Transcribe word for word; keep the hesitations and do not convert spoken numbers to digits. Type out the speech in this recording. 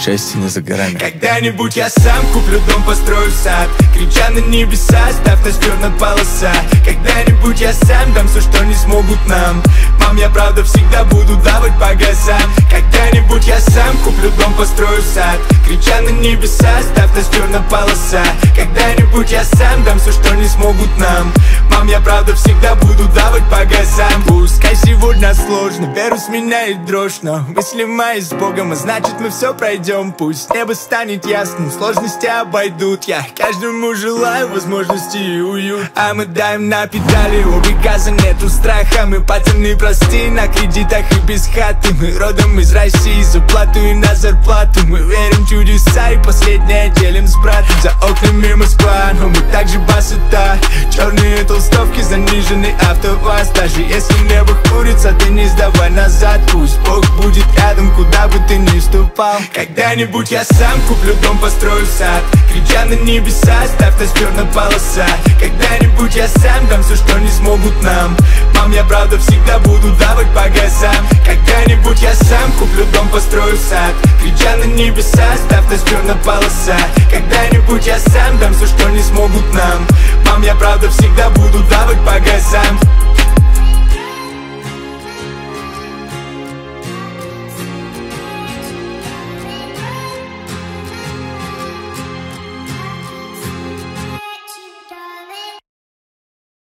счастье не за горами. Когда-нибудь я сам куплю дом, построю сад, крича на небеса, ставь нас черная полоса. Когда-нибудь я сам дам все, что не смогут нам. Мам, я правда всегда буду давать по газам. Когда-нибудь я сам куплю дом, построю сад, крича на небеса, ставь нас черная полоса. Когда-нибудь я сам дам все, что не смогут нам. Мам, я правда всегда буду давать по газам. Пускай сегодня сложно, веру сменяет дрожь, но мысли мои с Богом, а значит мы все пройдем. Пусть небо станет ясным, сложности обойдут. Я каждому желаю возможности и уют. А мы даем на педали, обе газа, нету страха. Мы пацаны простые, на кредитах и без хаты. Мы родом из России, за плату и на зарплату. Мы верим в чудеса и последнее делим с братом. За окнами Москва, но мы также басыта. Черные толстовки, заниженный АвтоВАЗ. Даже если небо хмурится, ты не сдавай назад. Пусть Бог будет рядом, куда бы ты ни ступал. Когда-нибудь я сам куплю дом, построю сад, крича на небеса, ставь нас черная полоса. Когда-нибудь я сам дам все, что не смогут нам. Мам, я правда всегда буду давать по газам. Когда-нибудь я сам куплю дом, построю сад, крича на небеса, ставь нас черная полоса. Когда-нибудь я сам дам все, что не смогут нам. Мам, я правда всегда буду давать по газам.